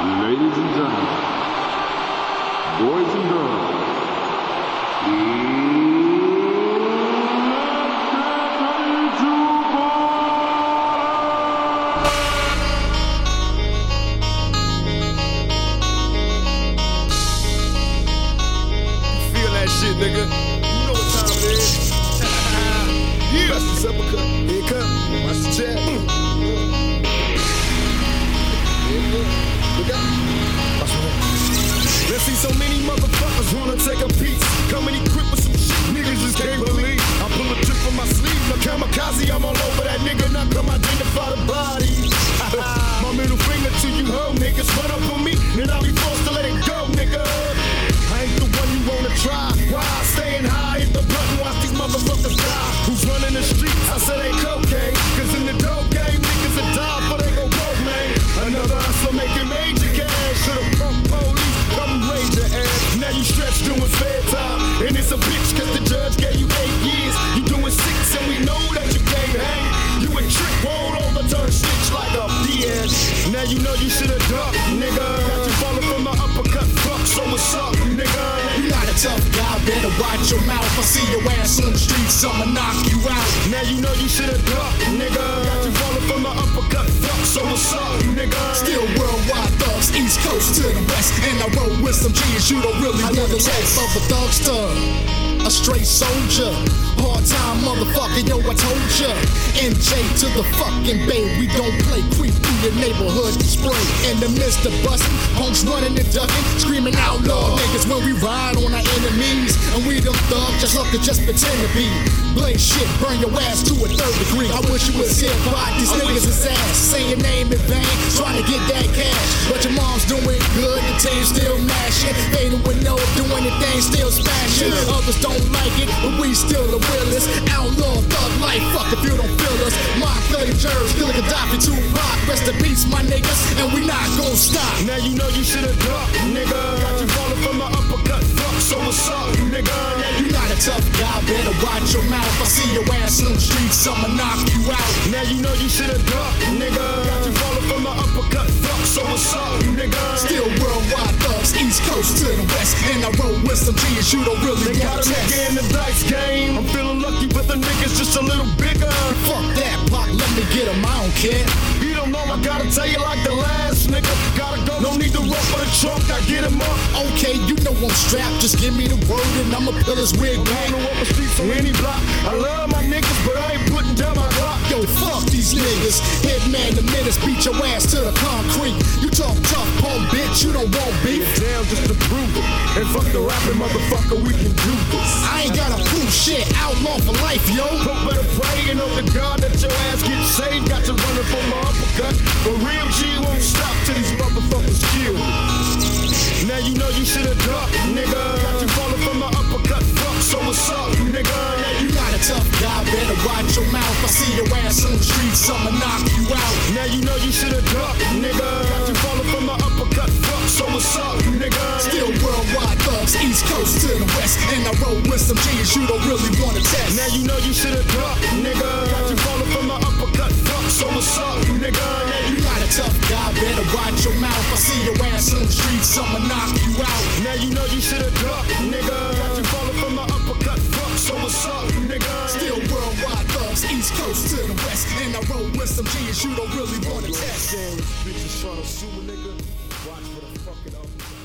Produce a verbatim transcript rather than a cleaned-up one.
Ladies and gentlemen, boys and girls, feel that shit, nigga. You know what time it is. Yeah. That's the sepulcher. Here it come. Watch the chat. Look out. Watch me. Let's see so many motherfuckers wanna take a piece. Coming equipped with some shit niggas just can't believe. I pull a trick from my sleeve. No kamikaze, I'm all over that nigga. Now come identify the body. My middle finger to you hoe niggas. Run up on me and I'll be forced to let it go, nigga. I ain't the one you wanna try. Why? Staying high, hit the button, watch these motherfuckers die. Who's running the streets? I said ain't cocaine. Cause in the dope game, niggas that die before they go broke, man. Another hustler making major cash. Should've pumped police, come raise your ass. Now you stretched doing fair time. And it's a bitch cause the judge gave you eight years. You doing six and we know that you can't hang. You a trick, rolled over, turn stitch like a Diaz. Now you know you should've ducked, nigga. Got you falling from the uppercut, fuck, so what's up, nigga? You not a tough guy, better watch your mouth. I see your ass on the streets, I'ma knock you out. Now you know you should've ducked, nigga. Got you falling from the uppercut, fuck, so what's up, nigga? Still worldwide thugs, east coast to the west. And I roll with some G's, you don't really know the life of a thugster. A straight soldier, hard time motherfucker, yo I told ya. N J to the fucking bay, we don't play, creep through your neighborhood, spray. In the midst of busting, punks running and ducking, screaming outlaw niggas when we ride on our enemies. And we them thugs, just love to just pretend to be. Blaze shit, burn your ass to a third degree. I wish you was here, but these niggas is ass. Say your name in vain, trying to get that cash. But your mom's doing good, the team still mashing. Fading with no doing anything, still smashing. Others don't like it, but we still the realest. Outlaw, thug life, fuck if you don't feel us. My thirty jerks, killing Gaddafi, Tupac. Rest in peace, my niggas, and we not gon' stop. Now you know you should've ducked, nigga. Got you falling from the uppercut, fuck, so what's up, nigga? Now You not a tough guy, better watch your mouth. I see your ass on the streets, I'ma knock you out. Now you know you should've ducked, nigga. Got you falling from the uppercut, fuck, so what's up, nigga? Still worldwide thugs, east coast to the west. And I roll with some G's, you don't really They want got to a nigga test. in the dice game. I'm feeling lucky, but the nigga's just a little bigger. Fuck that, block, let me get him, I don't care. You don't know, I gotta tell you like the last nigga. Gotta go, no need to run for the trunk, I get him up. Okay, you know I'm strapped, just give me the word and I'ma peel his wig I back. don't know what my streets on any block. I love my niggas, but I ain't putting down my block. Yo, fuck these niggas. Hitman the minutes, beat your ass to the concrete. You talk tough, punk bitch, you don't want beef. Get down just to prove it. And fuck the rapping motherfucker, we can do this. I ain't gotta prove shit, outlaw for life, yo. Hope better pray and hope to God that your ass gets saved. Got you running for my uppercut. But real G won't stop till these motherfuckers kill me. Now you know you should've ducked, nigga. Got you falling from the uppercut, fuck, so what's up, nigga? Now You not a tough guy, better watch your mouth. I see your ass on the streets, I'ma knock you out. Now you know you should've ducked, nigga. Got you falling from the uppercut, fuck, so what's up, nigga? Still worldwide thugs, east coast to the west. And I roll with some G's, you don't really wanna test. Now you know you should've ducked, nigga. Got you falling from the uppercut, fuck, so what's up, nigga? Now You not a tough guy, better watch your mouth. I see your ass on the streets, I'ma knock you out. Now you know you should've ducked, nigga. Got you falling from the uppercut, fuck, so what's up, nigga? Still worldwide thugs, east coast to the west. And I roll with some G's, you don't really wanna test. Damn, bitches trying to sue a nigga. Watch for the fucking up.